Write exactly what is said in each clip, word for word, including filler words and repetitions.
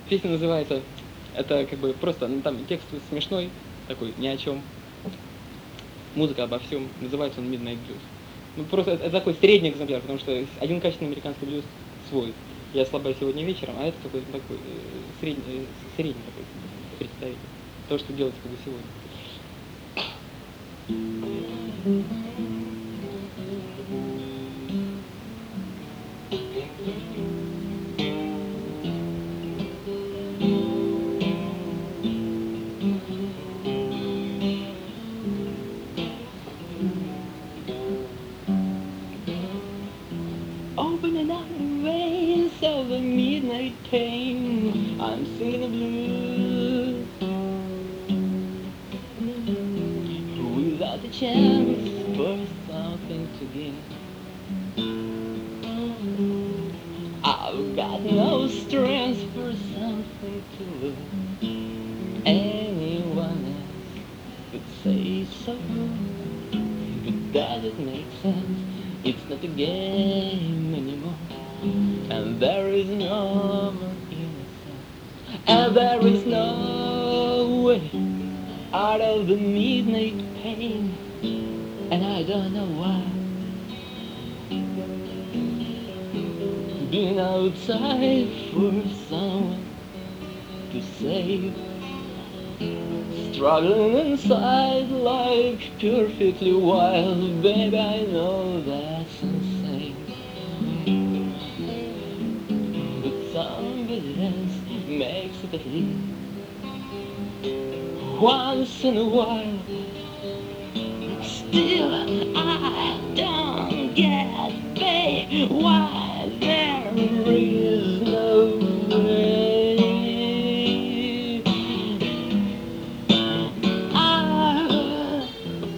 Песня называется, это как бы просто, ну там текст смешной, такой, ни о чем. Музыка обо всем. Называется он Midnight Blues. Ну просто это, это такой средний экземпляр, потому что один качественный американский блюз свой. Я слабая сегодня вечером, а это такой, такой э, средний, э, средний такой представитель. То, что делается как бы сегодня. Opening up the veins of the midnight pain, I'm singing the blues without a chance for something to gain. I've got no strength for something to lose. Anyone else could say so, but does it make sense? It's not a game anymore, and there is no more innocence, and there is no way out of the midnight pain, and I don't know why. Being outside for someone to save, struggling inside like perfectly wild, baby, I know that's insane. But somebody else makes it at least once in a while. Still I don't get paid. Why there is no way. I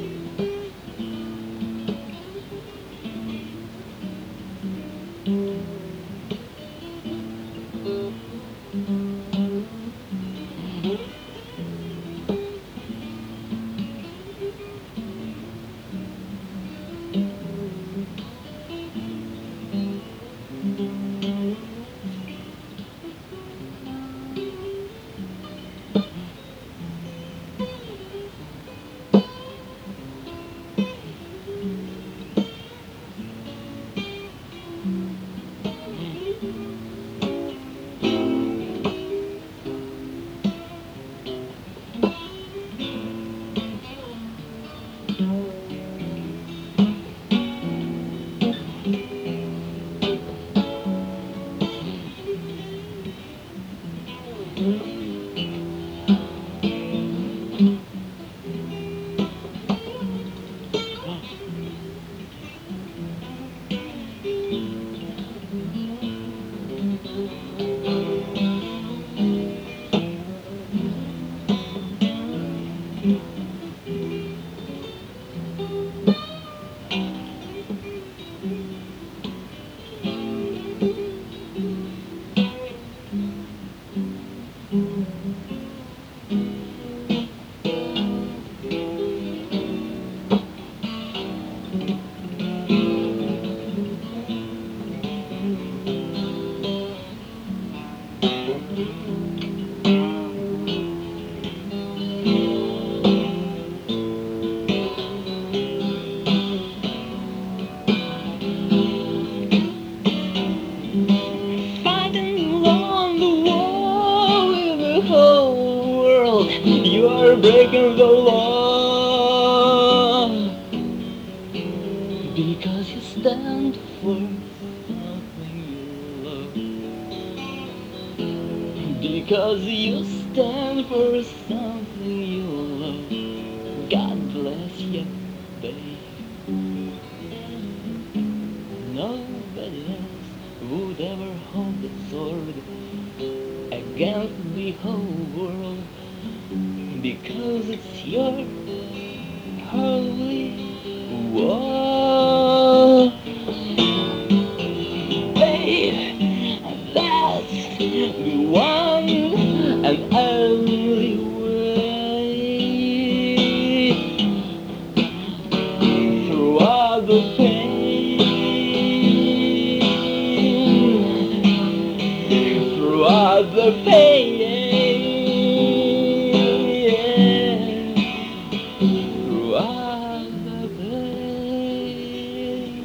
you're breaking the law because you stand for something you love, because you stand for something you love. God bless you, babe. Nobody else would ever hold the sword against the whole world, because it's your holy war. Babe, that's the one and only way. Through all the pain, through all the pain throughout the play.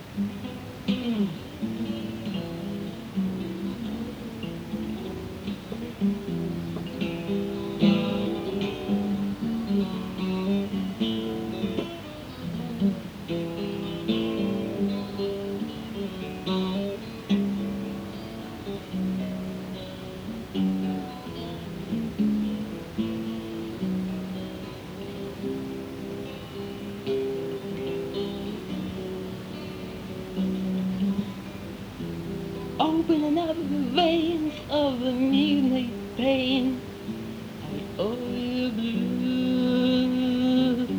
Opening up the veins of the midnight pain and all your blue.